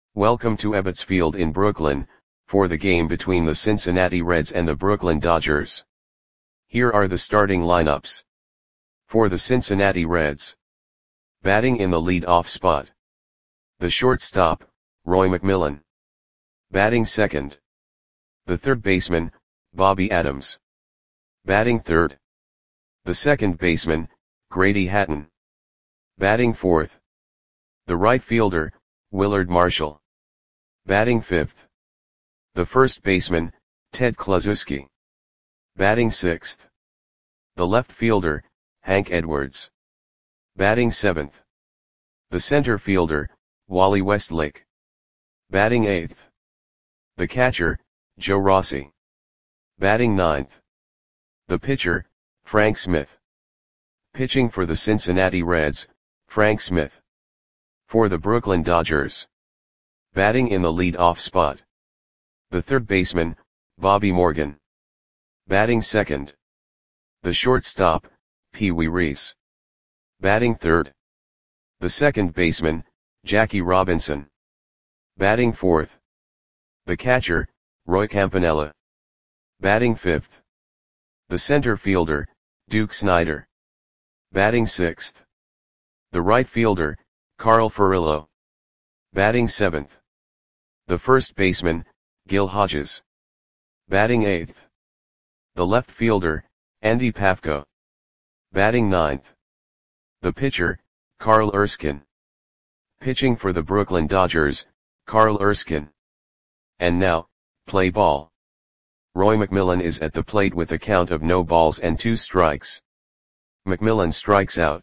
Welcome to Ebbets Field in Brooklyn, for the game between the Cincinnati Reds and the Brooklyn Dodgers. Here are the starting lineups. For the Cincinnati Reds. Batting in the lead-off spot. The shortstop, Roy McMillan. Batting second. The third baseman, Bobby Adams. Batting third. The second baseman, Grady Hatton. Batting fourth. The right fielder, Willard Marshall. Batting fifth. The first baseman, Ted Kluszewski. Batting sixth. The left fielder, Hank Edwards. Batting seventh. The center fielder, Wally Westlake. Batting eighth. The catcher, Joe Rossi. Batting ninth. The pitcher, Frank Smith. Pitching for the Cincinnati Reds, Frank Smith. For the Brooklyn Dodgers. Batting in the lead-off spot. The third baseman, Bobby Morgan. Batting second. The shortstop, Pee Wee Reese. Batting third. The second baseman, Jackie Robinson. Batting fourth. The catcher, Roy Campanella. Batting fifth. The center fielder, Duke Snider. Batting sixth. The right fielder, Carl Furillo. Batting seventh. The first baseman, Gil Hodges. Batting eighth. The left fielder, Andy Pafko. Batting ninth. The pitcher, Carl Erskine. Pitching for the Brooklyn Dodgers, Carl Erskine. And now, play ball. Roy McMillan is at the plate with a count of no balls and 2 strikes. McMillan strikes out.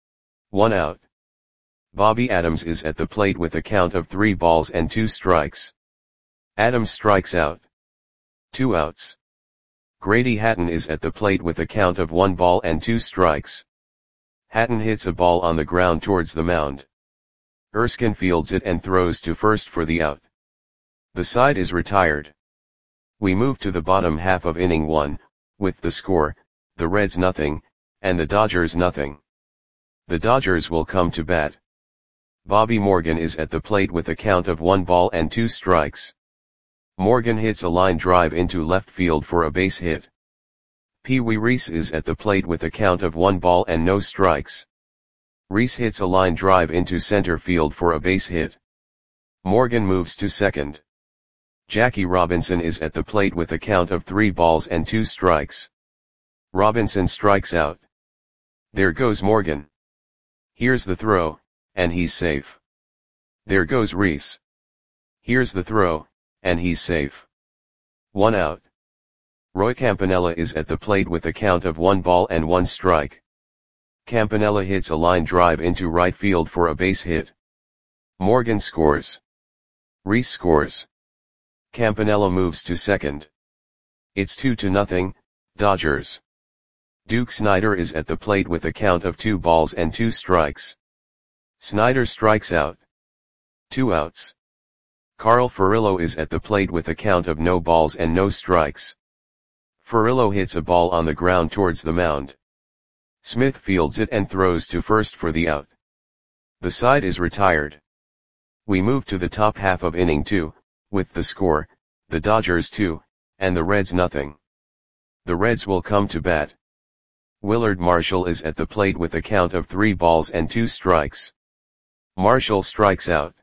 1 out. Bobby Adams is at the plate with a count of 3 balls and 2 strikes. Adams strikes out. 2 outs. Grady Hatton is at the plate with a count of 1 ball and 2 strikes. Hatton hits a ball on the ground towards the mound. Erskine fields it and throws to first for the out. The side is retired. We move to the bottom half of inning 1, with the score, the Reds nothing, and the Dodgers nothing. The Dodgers will come to bat. Bobby Morgan is at the plate with a count of 1 ball and 2 strikes. Morgan hits a line drive into left field for a base hit. Pee Wee Reese is at the plate with a count of 1 ball and no strikes. Reese hits a line drive into center field for a base hit. Morgan moves to second. Jackie Robinson is at the plate with a count of 3 balls and 2 strikes. Robinson strikes out. There goes Morgan. Here's the throw, and he's safe. There goes Reese. Here's the throw, and he's safe. 1 out. Roy Campanella is at the plate with a count of 1 ball and 1 strike. Campanella hits a line drive into right field for a base hit. Morgan scores. Reese scores. Campanella moves to second. It's 2-0, Dodgers. Duke Snider is at the plate with a count of 2 balls and 2 strikes. Snider strikes out. 2 outs. Carl Furillo is at the plate with a count of no balls and no strikes. Furillo hits a ball on the ground towards the mound. Smith fields it and throws to first for the out. The side is retired. We move to the top half of inning 2, with the score, the Dodgers 2, and the Reds nothing. The Reds will come to bat. Willard Marshall is at the plate with a count of 3 balls and 2 strikes. Marshall strikes out.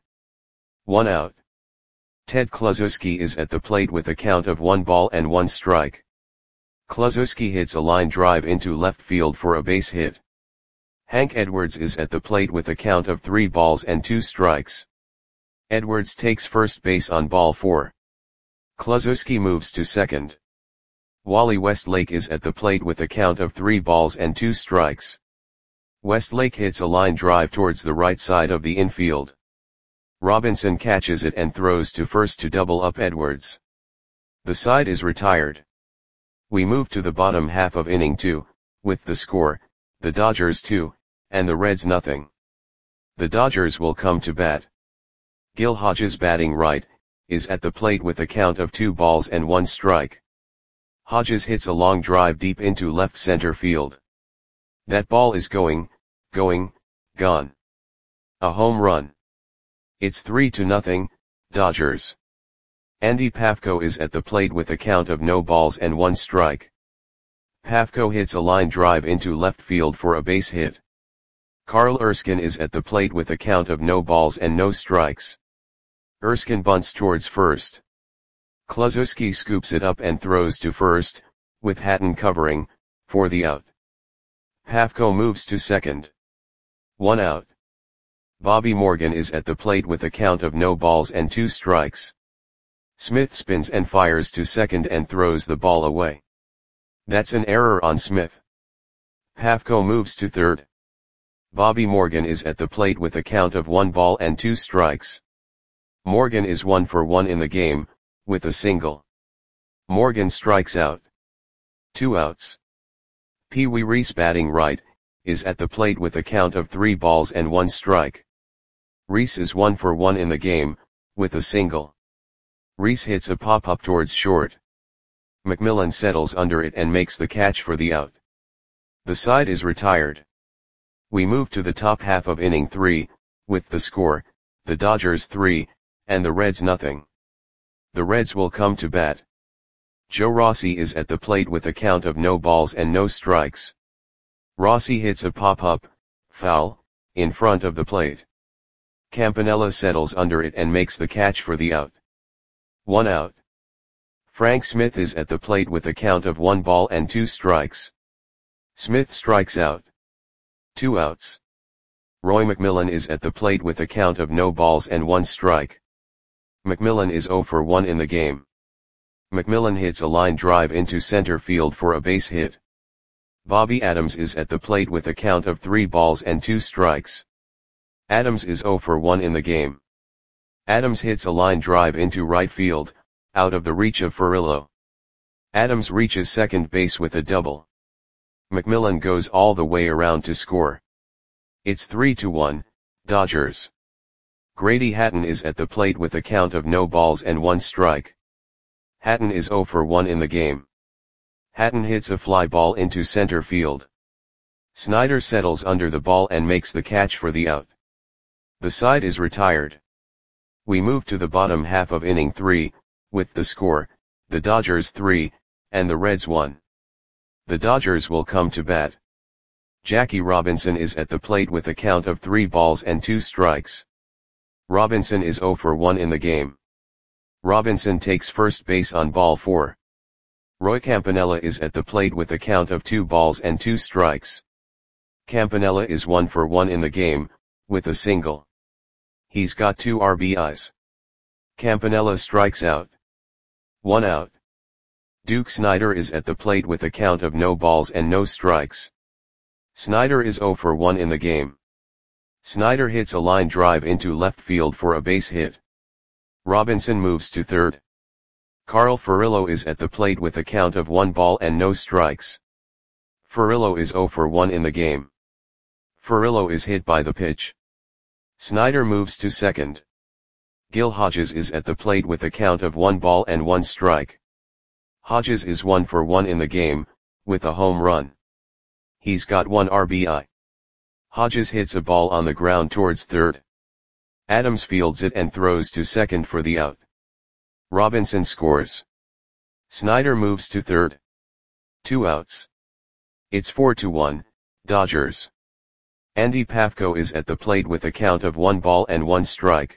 1 out. Ted Kluszewski is at the plate with a count of 1 ball and 1 strike. Kluszewski hits a line drive into left field for a base hit. Hank Edwards is at the plate with a count of 3 balls and 2 strikes. Edwards takes first base on ball 4. Kluszewski moves to second. Wally Westlake is at the plate with a count of 3 balls and 2 strikes. Westlake hits a line drive towards the right side of the infield. Robinson catches it and throws to first to double up Edwards. The side is retired. We move to the bottom half of inning 2, with the score, the Dodgers 2, and the Reds nothing. The Dodgers will come to bat. Gil Hodges batting right, is at the plate with a count of 2 balls and 1 strike. Hodges hits a long drive deep into left center field. That ball is going, gone. A home run. It's 3-0, Dodgers. Andy Pafko is at the plate with a count of no balls and 1 strike. Pafko hits a line drive into left field for a base hit. Carl Erskine is at the plate with a count of no balls and no strikes. Erskine bunts towards first. Kluszewski scoops it up and throws to first, with Hatton covering, for the out. Pafko moves to second. 1 out. Bobby Morgan is at the plate with a count of no balls and 2 strikes. Smith spins and fires to second and throws the ball away. That's an error on Smith. Pafko moves to third. Bobby Morgan is at the plate with a count of 1 ball and 2 strikes. Morgan is 1 for 1 in the game, with a single. Morgan strikes out. 2 outs. Pee Wee Reese, batting right, is at the plate with a count of 3 balls and 1 strike. Reese is 1 for 1 in the game, with a single. Reese hits a pop-up towards short. McMillan settles under it and makes the catch for the out. The side is retired. We move to the top half of inning 3, with the score, the Dodgers 3, and the Reds nothing. The Reds will come to bat. Joe Rossi is at the plate with a count of no balls and no strikes. Rossi hits a pop-up, foul, in front of the plate. Campanella settles under it and makes the catch for the out. 1 out. Frank Smith is at the plate with a count of 1 ball and 2 strikes. Smith strikes out. 2 outs. Roy McMillan is at the plate with a count of no balls and 1 strike. McMillan is 0 for 1 in the game. McMillan hits a line drive into center field for a base hit. Bobby Adams is at the plate with a count of 3 balls and 2 strikes. Adams is 0 for 1 in the game. Adams hits a line drive into right field, out of the reach of Furillo. Adams reaches second base with a double. McMillan goes all the way around to score. It's 3-1, Dodgers. Grady Hatton is at the plate with a count of no balls and 1 strike. Hatton is 0 for 1 in the game. Hatton hits a fly ball into center field. Snyder settles under the ball and makes the catch for the out. The side is retired. We move to the bottom half of inning 3, with the score, the Dodgers 3, and the Reds 1. The Dodgers will come to bat. Jackie Robinson is at the plate with a count of 3 balls and 2 strikes. Robinson is 0 for 1 in the game. Robinson takes first base on ball 4. Roy Campanella is at the plate with a count of 2 balls and 2 strikes. Campanella is 1 for 1 in the game, with a single. He's got 2 RBIs. Campanella strikes out. 1 out. Duke Snider is at the plate with a count of no balls and no strikes. Snider is 0 for 1 in the game. Snider hits a line drive into left field for a base hit. Robinson moves to third. Carl Furillo is at the plate with a count of 1 ball and no strikes. Furillo is 0 for 1 in the game. Furillo is hit by the pitch. Snider moves to second. Gil Hodges is at the plate with a count of 1 ball and 1 strike. Hodges is 1 for 1 in the game, with a home run. He's got 1 RBI. Hodges hits a ball on the ground towards third. Adams fields it and throws to second for the out. Robinson scores. Snider moves to third. 2 outs. It's 4-1, Dodgers. Andy Pafko is at the plate with a count of 1 ball and 1 strike.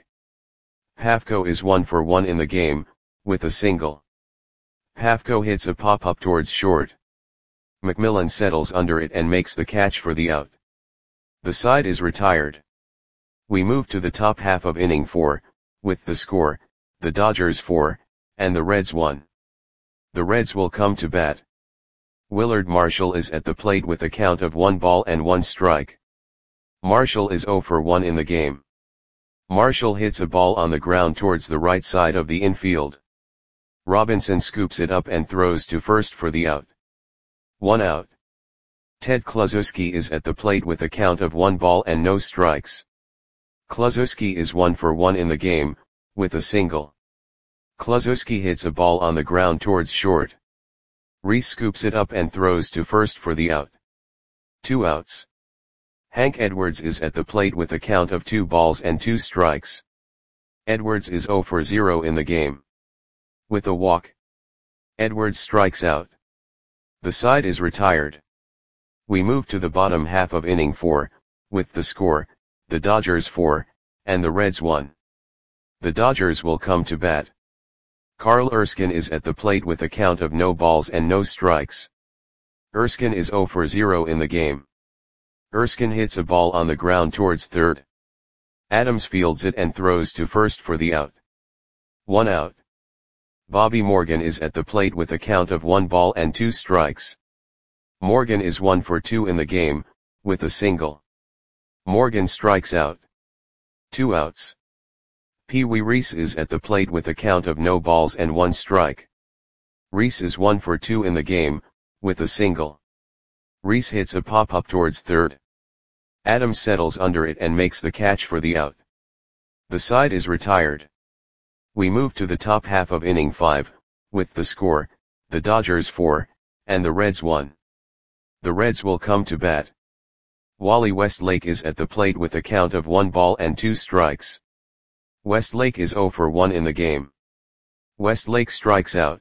Pafko is 1 for 1 in the game, with a single. Pafko hits a pop-up towards short. McMillan settles under it and makes the catch for the out. The side is retired. We move to the top half of inning 4, with the score, the Dodgers 4, and the Reds 1. The Reds will come to bat. Willard Marshall is at the plate with a count of 1 ball and 1 strike. Marshall is 0 for 1 in the game. Marshall hits a ball on the ground towards the right side of the infield. Robinson scoops it up and throws to first for the out. 1 out. Ted Kluszewski is at the plate with a count of 1 ball and no strikes. Kluszewski is 1 for 1 in the game, with a single. Kluszewski hits a ball on the ground towards short. Reese scoops it up and throws to first for the out. 2 outs. Hank Edwards is at the plate with a count of 2 balls and 2 strikes. Edwards is 0 for 0 in the game. With a walk, Edwards strikes out. The side is retired. We move to the bottom half of inning 4, with the score, the Dodgers 4, and the Reds 1. The Dodgers will come to bat. Carl Erskine is at the plate with a count of no balls and no strikes. Erskine is 0 for 0 in the game. Erskine hits a ball on the ground towards third. Adams fields it and throws to first for the out. 1 out. Bobby Morgan is at the plate with a count of 1 ball and 2 strikes. Morgan is 1 for 2 in the game, with a single. Morgan strikes out. 2 outs. Pee Wee Reese is at the plate with a count of no balls and 1 strike. Reese is 1 for 2 in the game, with a single. Reese hits a pop-up towards third. Adams settles under it and makes the catch for the out. The side is retired. We move to the top half of inning 5, with the score, the Dodgers 4, and the Reds 1. The Reds will come to bat. Wally Westlake is at the plate with a count of 1 ball and 2 strikes. Westlake is 0 for 1 in the game. Westlake strikes out.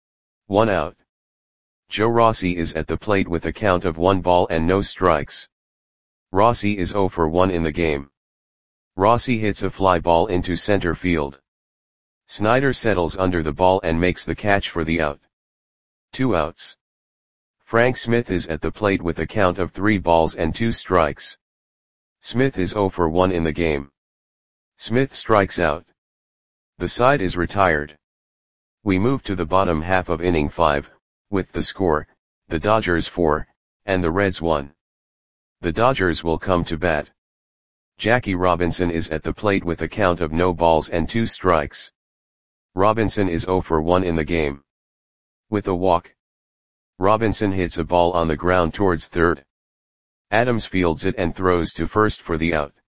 1 out. Joe Rossi is at the plate with a count of 1 ball and no strikes. Rossi is 0 for 1 in the game. Rossi hits a fly ball into center field. Snyder settles under the ball and makes the catch for the out. 2 outs. Frank Smith is at the plate with a count of 3 balls and 2 strikes. Smith is 0 for 1 in the game. Smith strikes out. The side is retired. We move to the bottom half of inning 5, with the score, the Dodgers 4, and the Reds 1. The Dodgers will come to bat. Jackie Robinson is at the plate with a count of no balls and 2 strikes. Robinson is 0 for 1 in the game. With a walk, Robinson hits a ball on the ground towards third. Adams fields it and throws to first for the out.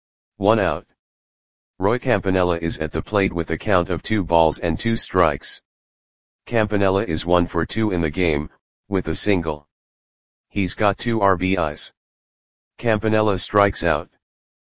1 out. Roy Campanella is at the plate with a count of 2 balls and 2 strikes. Campanella is 1 for 2 in the game, with a single. He's got 2 RBIs. Campanella strikes out.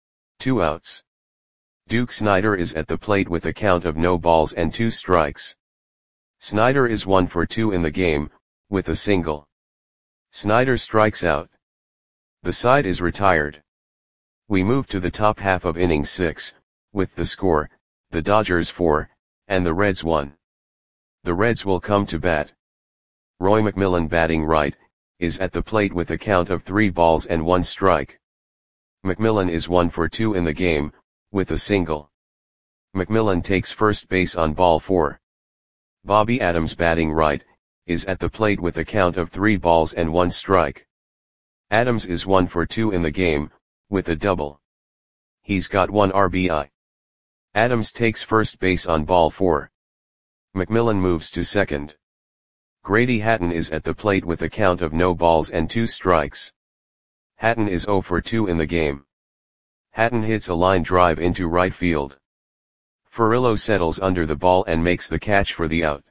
2 outs. Duke Snider is at the plate with a count of no balls and 2 strikes. Snider is 1 for 2 in the game, with a single. Snider strikes out. The side is retired. We move to the top half of inning 6, with the score, the Dodgers 4, and the Reds 1. The Reds will come to bat. Roy McMillan, batting right, is at the plate with a count of 3 balls and 1 strike. McMillan is 1 for 2 in the game, with a single. McMillan takes first base on ball 4. Bobby Adams, batting right, is at the plate with a count of 3 balls and 1 strike. Adams is 1 for 2 in the game, with a double. He's got 1 RBI. Adams takes first base on ball 4. McMillan moves to second. Grady Hatton is at the plate with a count of no balls and 2 strikes. Hatton is 0 for 2 in the game. Hatton hits a line drive into right field. Furillo settles under the ball and makes the catch for the out.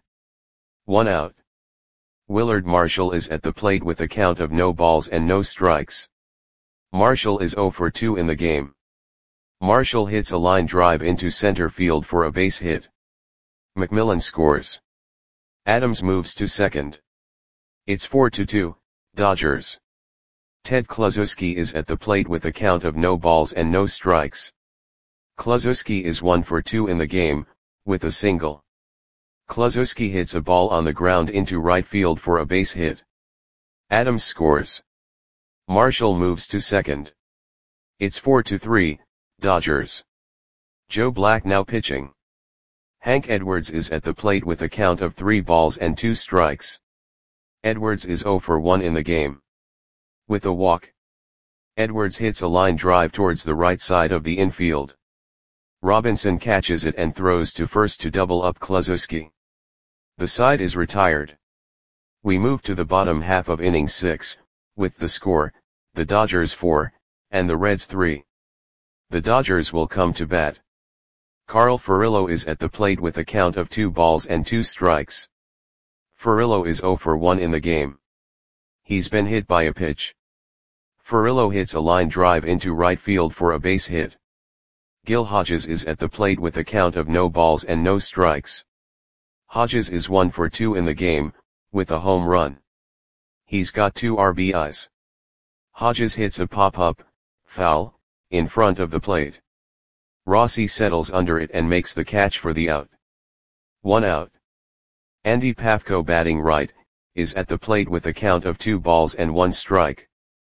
1 out. Willard Marshall is at the plate with a count of no balls and no strikes. Marshall is 0 for 2 in the game. Marshall hits a line drive into center field for a base hit. McMillan scores. Adams moves to second. It's 4-2, Dodgers. Ted Kluszewski is at the plate with a count of no balls and no strikes. Kluszewski is 1 for 2 in the game, with a single. Kluszewski hits a ball on the ground into right field for a base hit. Adams scores. Marshall moves to second. It's 4-3, Dodgers. Joe Black now pitching. Hank Edwards is at the plate with a count of 3 balls and 2 strikes. Edwards is 0 for 1 in the game. With a walk, Edwards hits a line drive towards the right side of the infield. Robinson catches it and throws to first to double up Kluszewski. The side is retired. We move to the bottom half of inning 6, with the score, the Dodgers 4, and the Reds 3. The Dodgers will come to bat. Carl Furillo is at the plate with a count of 2 balls and 2 strikes. Furillo is 0 for 1 in the game. He's been hit by a pitch. Furillo hits a line drive into right field for a base hit. Gil Hodges is at the plate with a count of no balls and no strikes. Hodges is 1 for 2 in the game, with a home run. He's got 2 RBIs. Hodges hits a pop-up, foul, in front of the plate. Rossi settles under it and makes the catch for the out. 1 out. Andy Pafko, batting right, is at the plate with a count of 2 balls and 1 strike.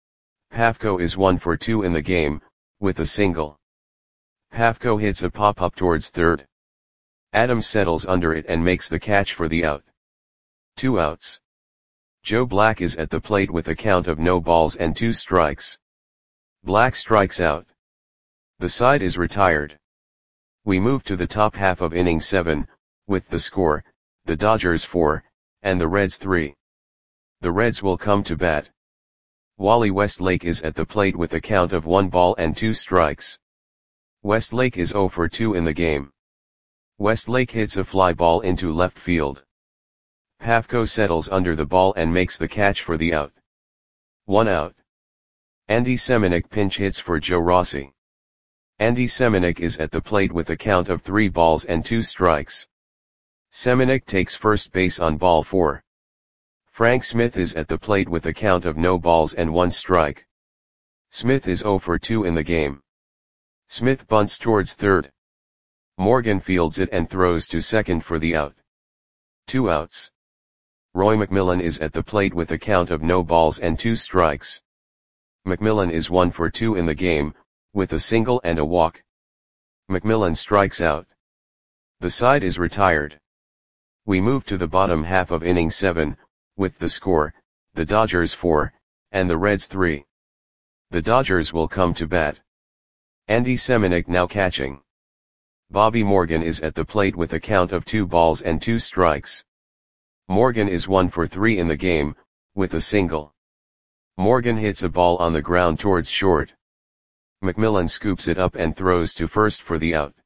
Pafko is 1 for 2 in the game, with a single. Pafko hits a pop-up towards third. Adams settles under it and makes the catch for the out. 2 outs. Joe Black is at the plate with a count of no balls and 2 strikes. Black strikes out. The side is retired. We move to the top half of inning 7, with the score, the Dodgers 4, and the Reds 3. The Reds will come to bat. Wally Westlake is at the plate with a count of 1 ball and 2 strikes. Westlake is 0 for 2 in the game. Westlake hits a fly ball into left field. Pafko settles under the ball and makes the catch for the out. 1 out. Andy Semenuk pinch hits for Joe Rossi. Andy Semenuk is at the plate with a count of 3 balls and 2 strikes. Semenuk takes first base on ball 4. Frank Smith is at the plate with a count of no balls and 1 strike. Smith is 0 for 2 in the game. Smith bunts towards third. Morgan fields it and throws to second for the out. 2 outs. Roy McMillan is at the plate with a count of no balls and 2 strikes. McMillan is 1 for 2 in the game, with a single and a walk. McMillan strikes out. The side is retired. We move to the bottom half of inning 7, with the score, the Dodgers 4, and the Reds 3. The Dodgers will come to bat. Andy Semenuk now catching. Bobby Morgan is at the plate with a count of 2 balls and 2 strikes. Morgan is 1 for 3 in the game, with a single. Morgan hits a ball on the ground towards short. McMillan scoops it up and throws to first for the out.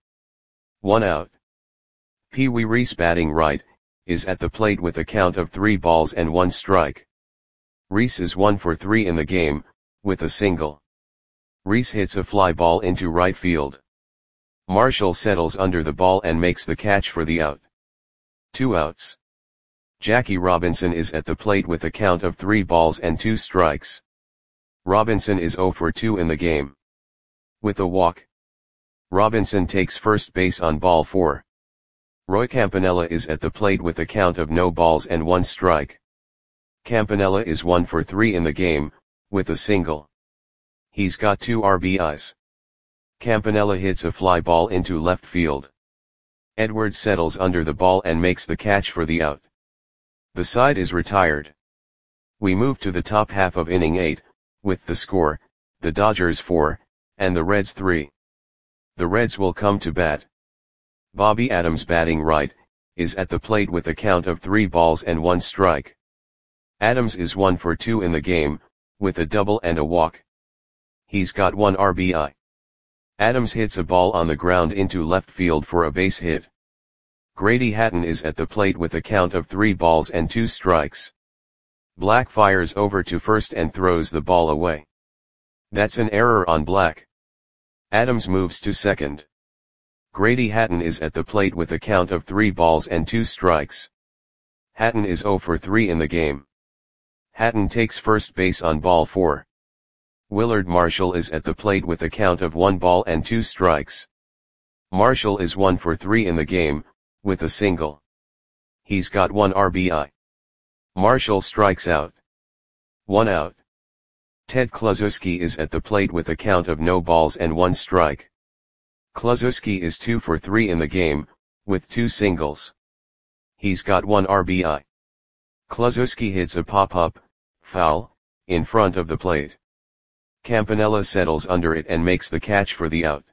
1 out. Pee Wee Reese, batting right, is at the plate with a count of 3 balls and 1 strike. Reese is 1 for 3 in the game, with a single. Reese hits a fly ball into right field. Marshall settles under the ball and makes the catch for the out. 2 outs. Jackie Robinson is at the plate with a count of 3 balls and 2 strikes. Robinson is 0 for 2 in the game. With a walk. Robinson takes first base on ball 4. Roy Campanella is at the plate with a count of no balls and 1 strike. Campanella is 1 for 3 in the game, with a single. He's got 2 RBIs. Campanella hits a fly ball into left field. Edwards settles under the ball and makes the catch for the out. The side is retired. We move to the top half of inning 8, with the score, the Dodgers 4, and the Reds 3. The Reds will come to bat. Bobby Adams, batting right, is at the plate with a count of 3 balls and 1 strike. Adams is 1 for 2 in the game, with a double and a walk. He's got 1 RBI. Adams hits a ball on the ground into left field for a base hit. Grady Hatton is at the plate with a count of 3 balls and 2 strikes. Black fires over to first and throws the ball away. That's an error on Black. Adams moves to second. Grady Hatton is at the plate with a count of 3 balls and 2 strikes. Hatton is 0 for 3 in the game. Hatton takes first base on ball 4. Willard Marshall is at the plate with a count of 1 ball and 2 strikes. Marshall is 1 for 3 in the game, with a single. He's got 1 RBI. Marshall strikes out. 1 out. Ted Kluszewski is at the plate with a count of no balls and 1 strike. Kluszewski is 2 for 3 in the game, with 2 singles. He's got 1 RBI. Kluszewski hits a pop-up, foul, in front of the plate. Campanella settles under it and makes the catch for the out.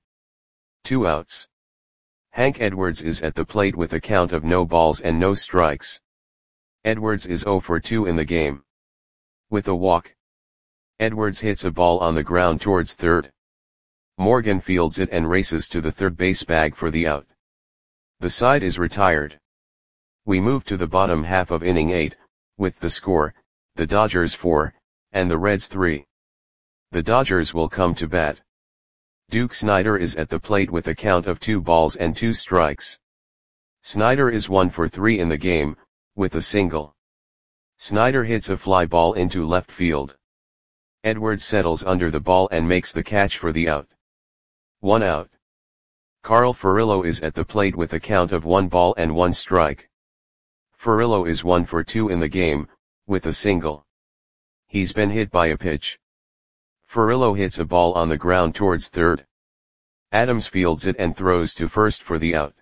2 outs. Hank Edwards is at the plate with a count of no balls and no strikes. Edwards is 0 for 2 in the game. With a walk. Edwards hits a ball on the ground towards third. Morgan fields it and races to the third base bag for the out. The side is retired. We move to the bottom half of inning 8, with the score, the Dodgers 4, and the Reds 3. The Dodgers will come to bat. Duke Snider is at the plate with a count of 2 balls and 2 strikes. Snider is 1 for 3 in the game, with a single. Snider hits a fly ball into left field. Edwards settles under the ball and makes the catch for the out. 1 out. Carl Furillo is at the plate with a count of 1 ball and 1 strike. Furillo is 1 for 2 in the game, with a single. He's been hit by a pitch. Furillo hits a ball on the ground towards third. Adams fields it and throws to first for the out.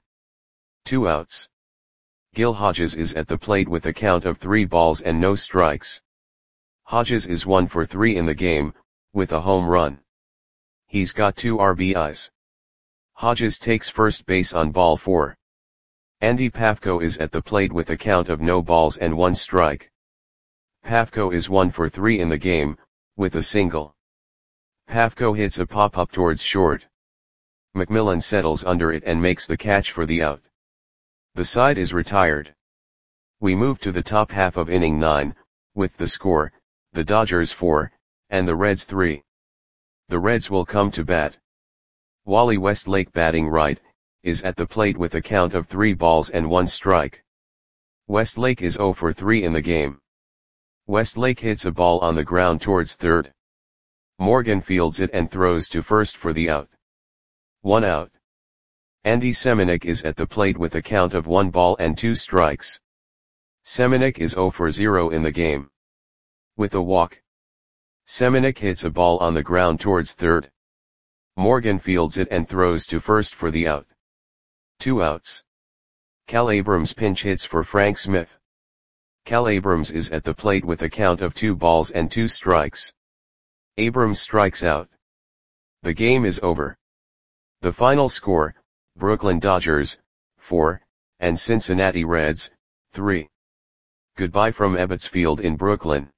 2 outs. Gil Hodges is at the plate with a count of 3 balls and no strikes. Hodges is 1 for 3 in the game, with a home run. He's got 2 RBIs. Hodges takes first base on ball 4. Andy Pafko is at the plate with a count of no balls and 1 strike. Pafko is 1 for 3 in the game, with a single. Pafko hits a pop-up towards short. McMillan settles under it and makes the catch for the out. The side is retired. We move to the top half of inning 9, with the score, the Dodgers 4, and the Reds 3. The Reds will come to bat. Wally Westlake, batting right, is at the plate with a count of 3 balls and 1 strike. Westlake is 0 for 3 in the game. Westlake hits a ball on the ground towards third. Morgan fields it and throws to first for the out. 1 out. Andy Semenuk is at the plate with a count of 1 ball and 2 strikes. Semenuk is 0 for 0 in the game. With a walk. Semenuk hits a ball on the ground towards third. Morgan fields it and throws to first for the out. 2 outs. Cal Abrams pinch hits for Frank Smith. Cal Abrams is at the plate with a count of 2 balls and 2 strikes. Abrams strikes out. The game is over. The final score, Brooklyn Dodgers, 4, and Cincinnati Reds, 3. Goodbye from Ebbets Field in Brooklyn.